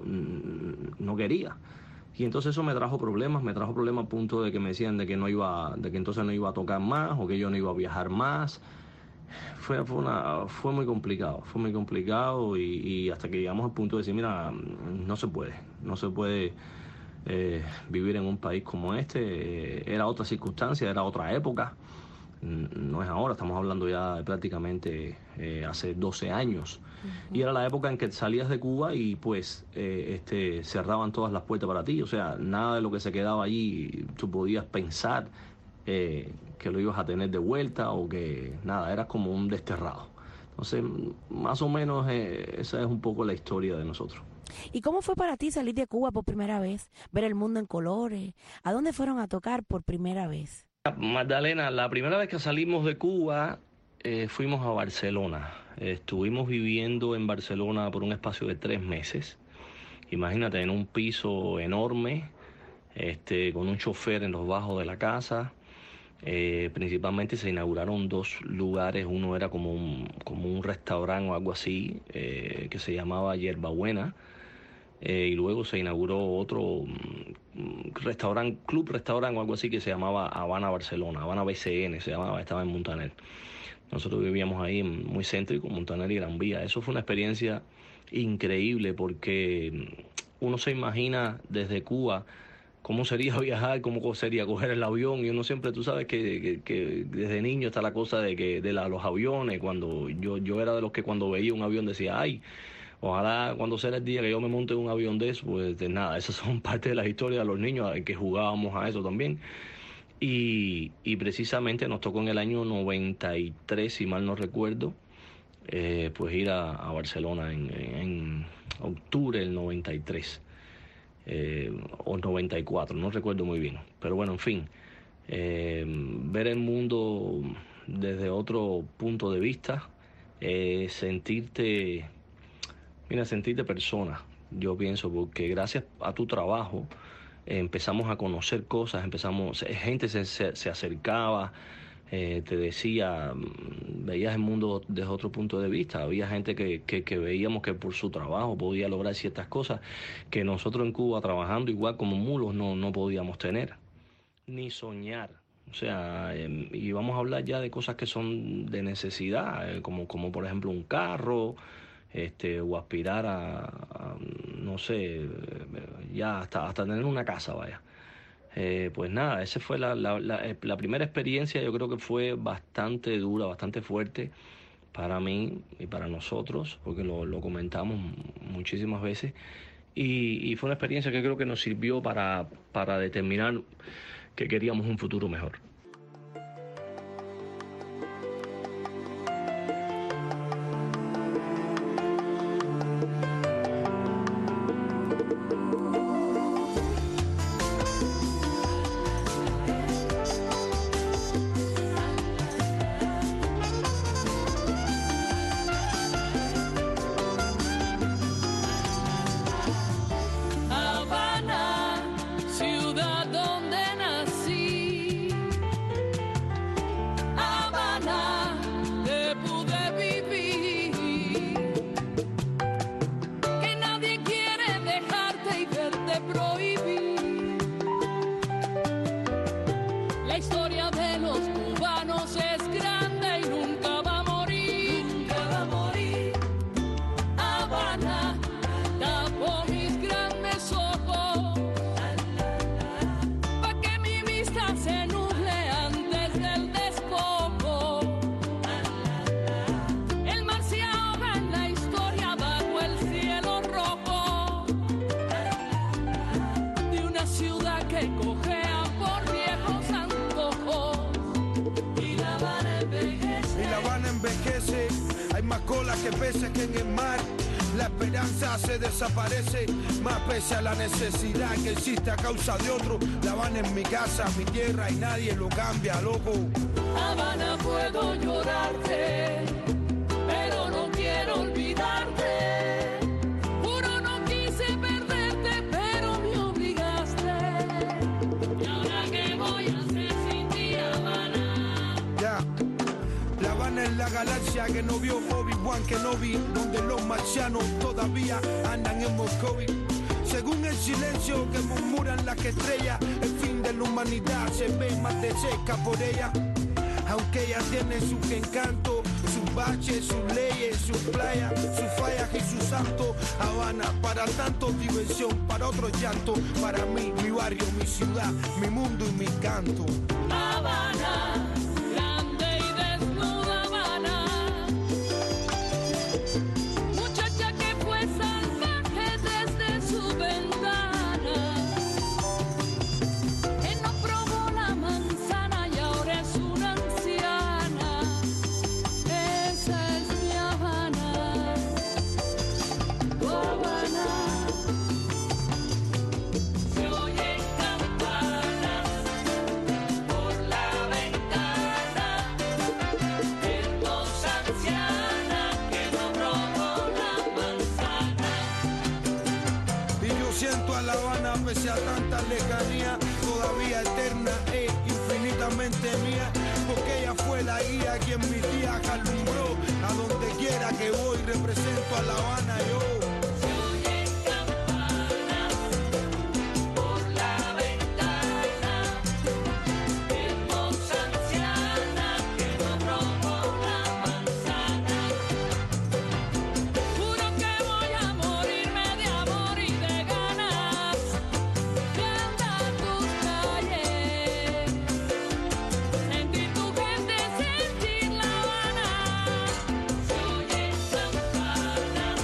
no quería. Y entonces eso me trajo problemas, me trajo problemas a punto de que me decían de que no iba, de que entonces no iba a tocar más o que yo no iba a viajar más. Fue, fue, una, fue muy complicado, fue muy complicado y, y hasta que llegamos al punto de decir, mira, no se puede, no se puede... Eh, vivir en un país como este. Eh, era otra circunstancia, era otra época, no es ahora, estamos hablando ya de prácticamente eh, hace doce años. Uh-huh. Y era la época en que salías de Cuba y pues eh, este, cerraban todas las puertas para ti, o sea, nada de lo que se quedaba allí tú podías pensar eh, que lo ibas a tener de vuelta o que nada, eras como un desterrado. Entonces, más o menos eh, esa es un poco la historia de nosotros. ¿Y cómo fue para ti salir de Cuba por primera vez? Ver el mundo en colores. ¿A dónde fueron a tocar por primera vez? Magdalena, la primera vez que salimos de Cuba eh, fuimos a Barcelona. Eh, estuvimos viviendo en Barcelona por un espacio de tres meses. Imagínate, en un piso enorme, este, con un chofer en los bajos de la casa. Eh, principalmente se inauguraron dos lugares. Uno era como un, como un restaurante o algo así, eh, que se llamaba Yerbabuena. Eh, y luego se inauguró otro um, restaurante, club restaurante o algo así que se llamaba Habana Barcelona, Habana B C N se llamaba, estaba en Montaner. Nosotros vivíamos ahí muy céntrico, Montaner y Gran Vía. Eso fue una experiencia increíble porque uno se imagina desde Cuba cómo sería viajar, cómo sería coger el avión, y uno siempre, tú sabes que, que, que desde niño está la cosa de que de la, los aviones. Cuando yo, yo era de los que cuando veía un avión decía, ay, ojalá cuando sea el día que yo me monte en un avión de eso. Pues de nada, esas son parte de la historia de los niños, que jugábamos a eso también. Y, y precisamente nos tocó en el año noventa y tres, si mal no recuerdo, eh, pues ir a, a Barcelona en, en octubre del noventa y tres. Eh, o noventa y cuatro, no recuerdo muy bien, pero bueno, en fin, eh, ver el mundo desde otro punto de vista, eh, sentirte, mira, sentirte persona, yo pienso, porque gracias a tu trabajo eh, empezamos a conocer cosas, empezamos, gente se, se, se acercaba, eh, te decía, veías el mundo desde otro punto de vista. Había gente que, que, que veíamos que por su trabajo podía lograr ciertas cosas que nosotros en Cuba, trabajando igual como mulos, no, no podíamos tener, ni soñar. O sea, eh, y vamos a hablar ya de cosas que son de necesidad, eh, como, como por ejemplo un carro, este, o aspirar a, a no sé, ya hasta, hasta tener una casa, vaya. Eh, pues nada, esa fue la, la, la, la primera experiencia. Yo creo que fue bastante dura, bastante fuerte para mí y para nosotros, porque lo, lo comentamos muchísimas veces, y, y fue una experiencia que creo que nos sirvió para, para determinar que queríamos un futuro mejor. se cojean por viejos antojos. Y La Habana envejece. Y La Habana envejece. Hay más cola que peces que en el mar. La esperanza se desaparece, más pese a la necesidad que existe a causa de otro. La Habana es mi casa, mi tierra y nadie lo cambia, loco. Habana, puedo llorarte, pero no quiero olvidarte. Juro no quise perderte, pero me obligaste. ¿Y ahora qué voy a hacer sin ti, Habana? Ya. La Habana es la galaxia que no vio Obi-Wan Kenobi, donde los marcianos todavía andan en Moscovy. Según el silencio que murmuran las estrellas, el fin de la humanidad se ve más de cerca por ella. Aunque ella tiene sus encantos, sus baches, sus leyes, sus playas, sus fallas y sus santos. Habana, para tanto diversión, para otros llanto. Para mí, mi barrio, mi ciudad, mi mundo y mi canto. Habana, grande y desnuda Habana, muchacha que fue salvaje desde su ventana, que no probó la manzana y ahora es una anciana. Esa es mi Habana, tu Habana. Se oyen campanas por la ventana, hermosa anciana que no probó la manzana. Y yo siento a La Habana pese a tanta lejanía, todavía eterna e infinitamente mía, porque ella fue la guía quien mi día alumbró. A donde quiera que voy represento a La Habana yo. Se oyen campanas por la ventana, hermosa anciana que no probó la manzana. Juro que voy a morirme de amor y de ganas de andar tus calles, sentir tu gente, sentir La Habana. Se oyen campanas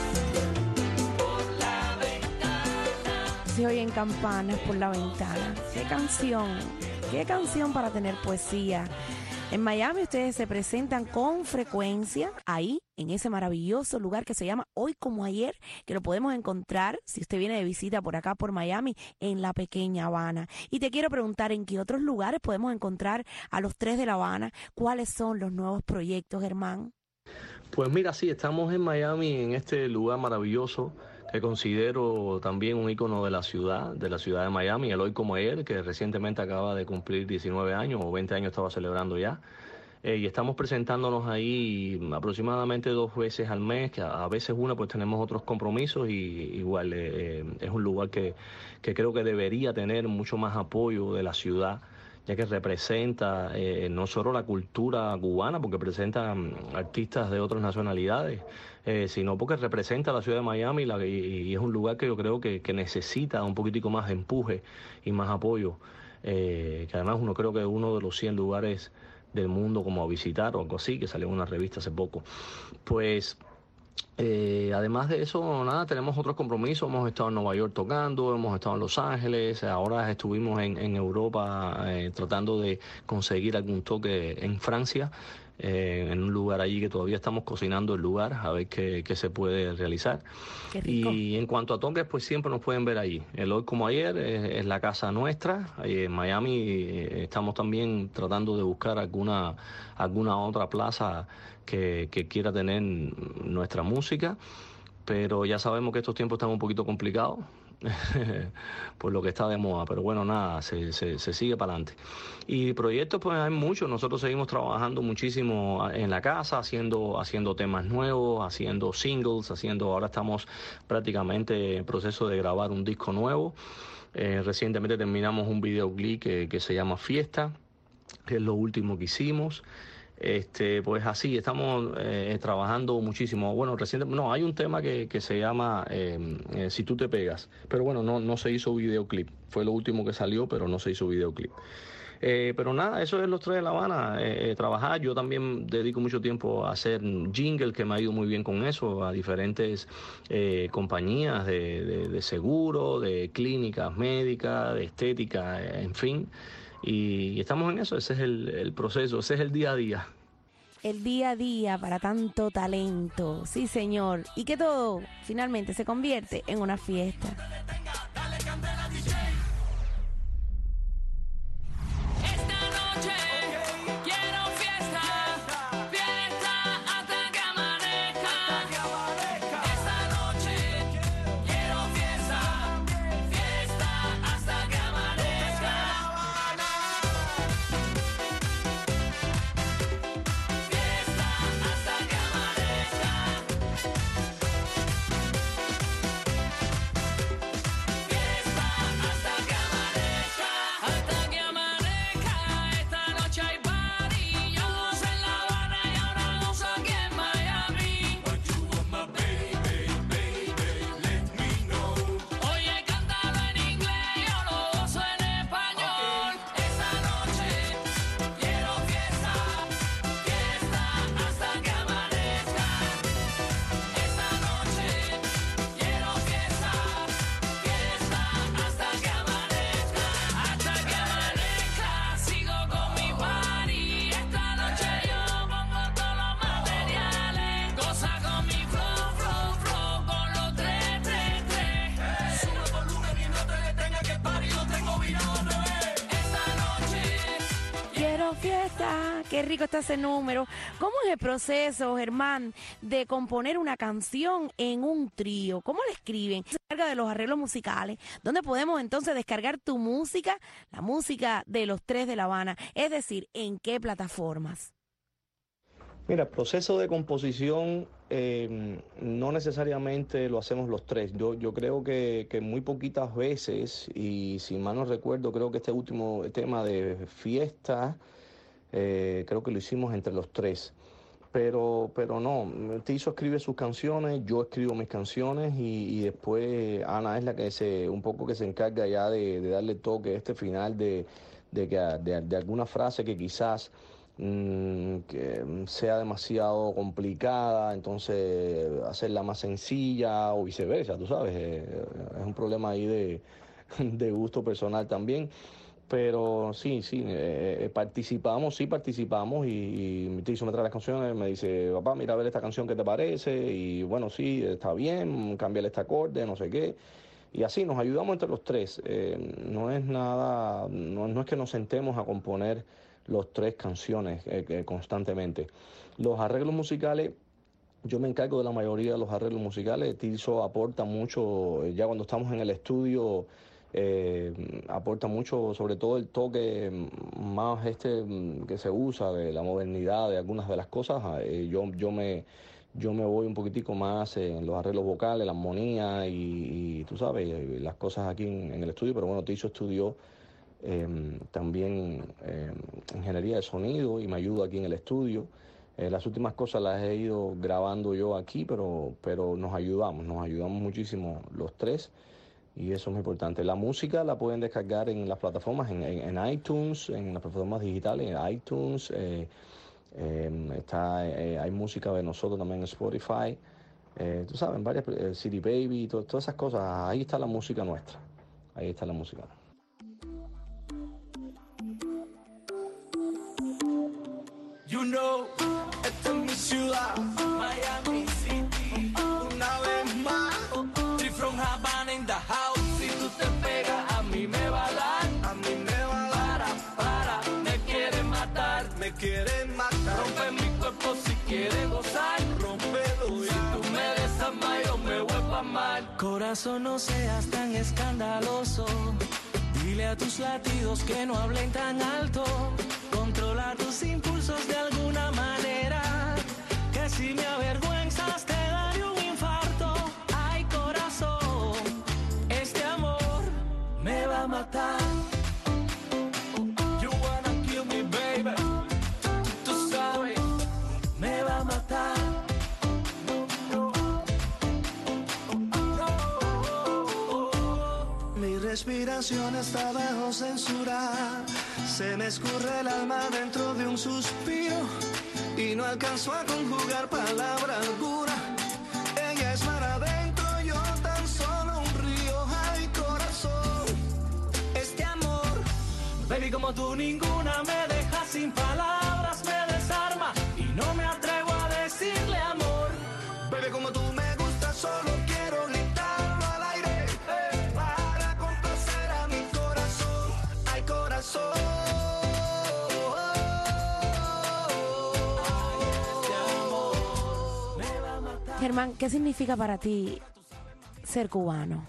por la ventana. Se oyen campanas por la ventana. Qué canción, qué canción para tener poesía. En Miami ustedes se presentan con frecuencia ahí, en ese maravilloso lugar que se llama Hoy Como Ayer, que lo podemos encontrar si usted viene de visita por acá por Miami, en la pequeña Habana. Y te quiero preguntar, ¿en qué otros lugares podemos encontrar a los tres de La Habana? ¿Cuáles son los nuevos proyectos, Germán? Pues mira, sí, estamos en Miami, en este lugar maravilloso que considero también un ícono de la ciudad, de la ciudad de Miami, el Hoy Como Ayer, que recientemente acaba de cumplir diecinueve años, o veinte años estaba celebrando ya. Eh, y estamos presentándonos ahí aproximadamente dos veces al mes, que a, a veces una pues tenemos otros compromisos, y igual eh, es un lugar que, que creo que debería tener mucho más apoyo de la ciudad, ya que representa eh, no solo la cultura cubana, porque presenta um, artistas de otras nacionalidades, eh, sino porque representa la ciudad de Miami la, y, y es un lugar que yo creo que, que necesita un poquitico más de empuje y más apoyo, eh, que además uno creo que es uno de los cien lugares del mundo como a visitar o algo así, que salió en una revista hace poco. Pues Eh, además de eso, nada, tenemos otros compromisos. Hemos estado en Nueva York tocando, hemos estado en Los Ángeles, ahora estuvimos en, en Europa eh, tratando de conseguir algún toque en Francia, eh, en un lugar allí que todavía estamos cocinando el lugar, a ver qué, qué se puede realizar. Qué rico. Y en cuanto a toques, pues siempre nos pueden ver allí. El Hoy Como Ayer es, es la casa nuestra. Ahí en Miami eh, estamos también tratando de buscar alguna, alguna otra plaza Que, que quiera tener nuestra música, pero ya sabemos que estos tiempos están un poquito complicados por lo que está de moda, pero bueno, nada, se, se, se sigue para adelante. Y proyectos pues hay muchos. Nosotros seguimos trabajando muchísimo en la casa, haciendo, haciendo temas nuevos, haciendo singles, haciendo, ahora estamos prácticamente en proceso de grabar un disco nuevo. Eh, recientemente terminamos un videoclip que, que se llama Fiesta, que es lo último que hicimos. Este, pues así, estamos eh, trabajando muchísimo. Bueno, recientemente, no, hay un tema que, que se llama eh, eh, Si tú te pegas, pero bueno, no, no se hizo videoclip. Fue lo último que salió, pero no se hizo videoclip. Eh, pero nada, eso es Los Tres de La Habana, eh, trabajar. Yo también dedico mucho tiempo a hacer jingle, que me ha ido muy bien con eso, a diferentes eh, compañías de, de, de seguro, de clínicas médicas, de estética, eh, en fin. Y, y estamos en eso, ese es el, el proceso, ese es el día a día. El día a día para tanto talento, sí señor, y que todo finalmente se convierte en una fiesta. Fiesta, qué rico está ese número. ¿Cómo es el proceso, Germán, de componer una canción en un trío? ¿Cómo la escriben? Se encarga de los arreglos musicales. ¿Dónde podemos entonces descargar tu música, la música de Los Tres de La Habana? Es decir, ¿en qué plataformas? Mira, el proceso de composición eh, no necesariamente lo hacemos los tres. Yo, yo creo que, que muy poquitas veces, y si mal no recuerdo, creo que este último tema de Fiesta, eh, creo que lo hicimos entre los tres. Pero, pero no, Tizo escribe sus canciones, yo escribo mis canciones y, y después Ana es la que se, un poco que se encarga ya de, de darle toque a este final de, de, de, de alguna frase que quizás que sea demasiado complicada, entonces hacerla más sencilla o viceversa, tú sabes, eh, es un problema ahí de, de gusto personal también, pero sí, sí, eh, participamos, sí participamos y, y mi tío me trae las canciones, me dice, papá, mira a ver esta canción, ¿qué te parece? Y bueno, sí, está bien, cámbiale este acorde, no sé qué. Y así nos ayudamos entre los tres, eh, no es nada, no, no es que nos sentemos a componer los tres canciones eh, eh, constantemente. Los arreglos musicales, yo me encargo de la mayoría de los arreglos musicales. Tirso aporta mucho, ya cuando estamos en el estudio, eh, aporta mucho, sobre todo el toque más este que se usa de la modernidad de algunas de las cosas. Eh, yo, yo me... Yo me voy un poquitico más en los arreglos vocales, la armonía y, y tú sabes, las cosas aquí en, en el estudio, pero bueno, Tirso estudió eh, también eh, ingeniería de sonido y me ayuda aquí en el estudio. Eh, las últimas cosas las he ido grabando yo aquí, pero, pero nos ayudamos, nos ayudamos muchísimo los tres y eso es muy importante. La música la pueden descargar en las plataformas, en, en, en iTunes, en las plataformas digitales, en iTunes, eh, Eh, está, eh, hay música de nosotros también en Spotify, eh, tú sabes, en varias, eh, C D Baby, to, todas esas cosas, ahí está la música nuestra, ahí está la música. You know, esta es mi ciudad, Miami City, una vez más, Three from Havana in the house, si tú te pegas a mí me va a dar, a mí me va a dar, para, para, me quieren matar, me quieren matar. Rompe mi cuerpo si quieres gozar, rompelo ya. Si tú me desamas yo me vuelvo mal. Corazón, no seas tan escandaloso. Dile a tus latidos que no hablen tan alto. Controlar tus impulsos de alguna manera. Que si me avergüenzas te daré un infarto. Ay, corazón, este amor me va a matar. You wanna kill me, baby. respiración está bajo censura. Se me escurre el alma dentro de un suspiro y no alcanzo a conjugar palabra alguna. Ella es mar adentro, yo tan solo un río. Ay, corazón, este amor, Baby, como tú ninguna me deja sin palabras, me desarma y no me atrevo a decirle amor. Baby, como tú me gustas, solo quiero gritarlo al aire, eh, para complacer a mi corazón. Ay, corazón. Germán, ¿qué significa para ti ser cubano?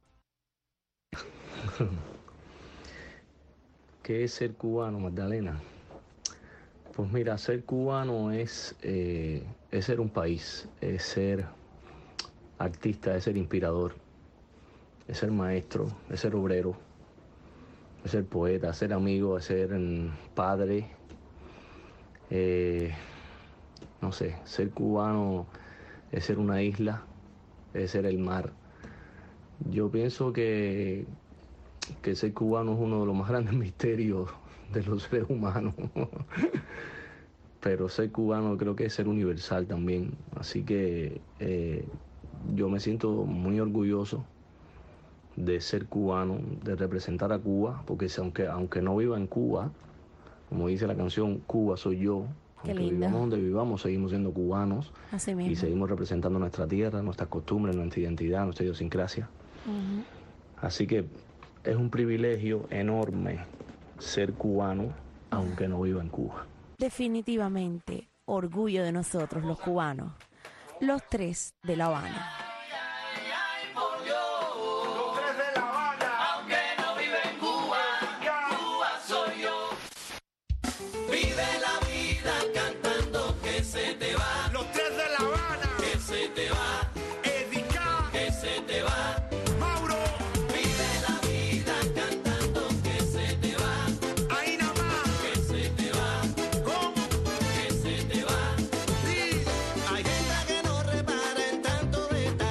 ¿Qué es ser cubano, Magdalena? Pues mira, ser cubano es, eh, es ser un país, es ser artista, es ser inspirador, es ser maestro, es ser obrero, es ser poeta, es ser amigo, es ser mm, padre. Eh, no sé, ser cubano es ser una isla, es ser el mar. Yo pienso que, que ser cubano es uno de los más grandes misterios de los seres humanos. Pero ser cubano creo que es ser universal también. Así que eh, yo me siento muy orgulloso de ser cubano, de representar a Cuba, porque aunque, aunque no viva en Cuba, como dice la canción, Cuba soy yo. Qué Aunque lindo. vivamos donde vivamos, seguimos siendo cubanos. Así mismo. Y seguimos representando nuestra tierra, nuestras costumbres, nuestra identidad, nuestra idiosincrasia. Ujú. Así que es un privilegio enorme ser cubano, aunque no viva en Cuba. Definitivamente, orgullo de nosotros, los cubanos. Los tres de La Habana. Aunque no vive en Cuba, Cuba soy yo. Vive la vida cantando que se te va. Los tres de La Habana. Que se te va. Edica. Que se te va. Mauro. Vive la vida cantando que se te va. Ahí nada más. Que se te va. ¿Cómo? Que se te va. Sí. Hay gente que no repara en tanto detalle.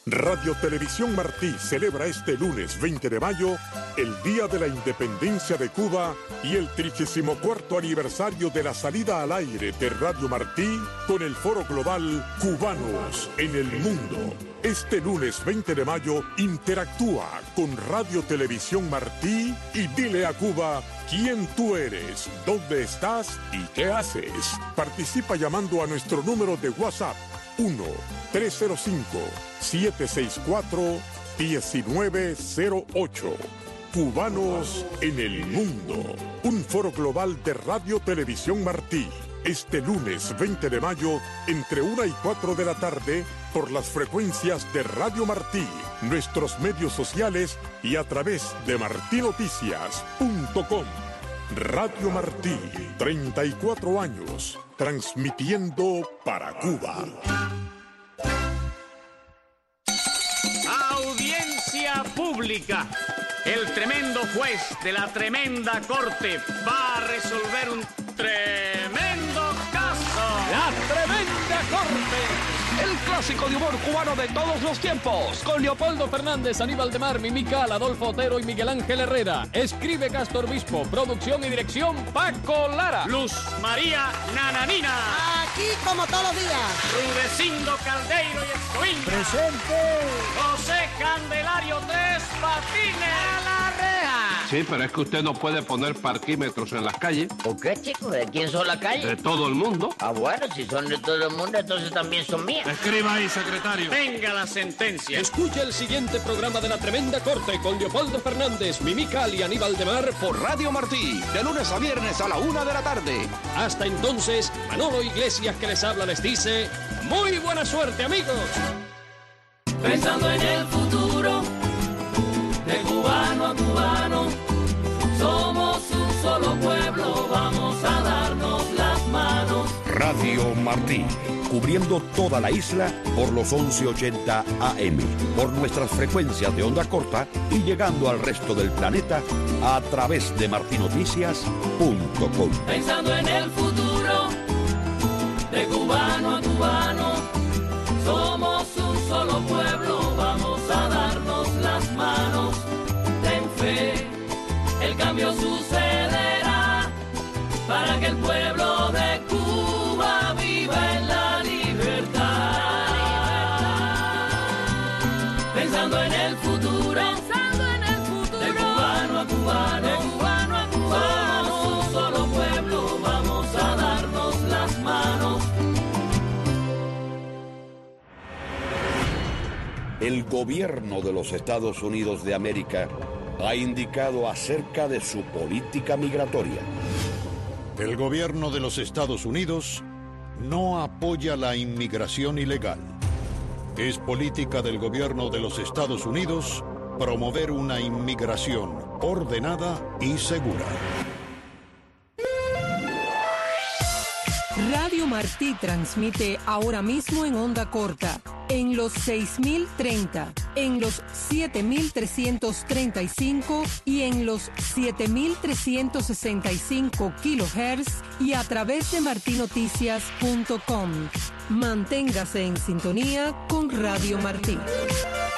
Radio Televisión Martí celebra este lunes veinte de mayo el Día de la Independencia de Cuba y el trigésimo cuarto aniversario de la salida al aire de Radio Martí con el foro global Cubanos en el Mundo. Este lunes veinte de mayo interactúa con Radio Televisión Martí y dile a Cuba quién tú eres, dónde estás y qué haces. Participa llamando a nuestro número de WhatsApp uno tres cero cinco, siete seis cuatro, uno nueve cero ocho. Cubanos en el Mundo. Un foro global de Radio Televisión Martí. Este lunes veinte de mayo, entre una y cuatro de la tarde, por las frecuencias de Radio Martí, nuestros medios sociales y a través de martí noticias punto com. Radio Martí, treinta y cuatro años, transmitiendo para Cuba. Audiencia pública. El tremendo juez de la tremenda corte va a resolver un tremendo caso. La tremenda corte. El clásico de humor cubano de todos los tiempos. Con Leopoldo Fernández, Aníbal de Mar, Mimical, Adolfo Otero y Miguel Ángel Herrera. Escribe Castor Bispo. Producción y dirección Paco Lara. Luz María Nananina. Aquí como todos los días. Rudecindo Caldeiro y Escoín. Presente. José Candelario Tres Patines. A la reja. Sí, pero es que usted no puede poner parquímetros en las calles. ¿Por qué, chicos? ¿De quién son las calles? De todo el mundo. Ah, bueno, si son de todo el mundo, entonces también son mías. Escriba ahí, secretario. Venga la sentencia. Escucha el siguiente programa de La Tremenda Corte con Leopoldo Fernández, Mimical y Aníbal de Mar por Radio Martí, de lunes a viernes a la una de la tarde. Hasta entonces, Manolo Iglesias que les habla les dice, muy buena suerte, amigos. Pensando en el futuro, de cubano a cubano, somos un solo pueblo, vamos a darnos las manos. Radio Martí, cubriendo toda la isla por los once ochenta A M, por nuestras frecuencias de onda corta y llegando al resto del planeta a través de martí noticias punto com. Pensando en el futuro, de cubano a cubano, somos un solo pueblo, vamos a darnos las manos. Ten fe, el cambio sucederá para que el pueblo de Cuba viva en la libertad. Pensando en el futuro, pensando en el futuro, de cubano a cubano, de cubano a cubano, somos un solo pueblo, vamos a darnos las manos. El gobierno de los Estados Unidos de América ha indicado acerca de su política migratoria. El gobierno de los Estados Unidos no apoya la inmigración ilegal. Es política del gobierno de los Estados Unidos promover una inmigración ordenada y segura. Radio Martí transmite ahora mismo en onda corta, en los seis mil treinta, en los siete mil trescientos treinta y cinco y en los siete mil trescientos sesenta y cinco kilohertz y a través de martí noticias punto com. Manténgase en sintonía con Radio Martí.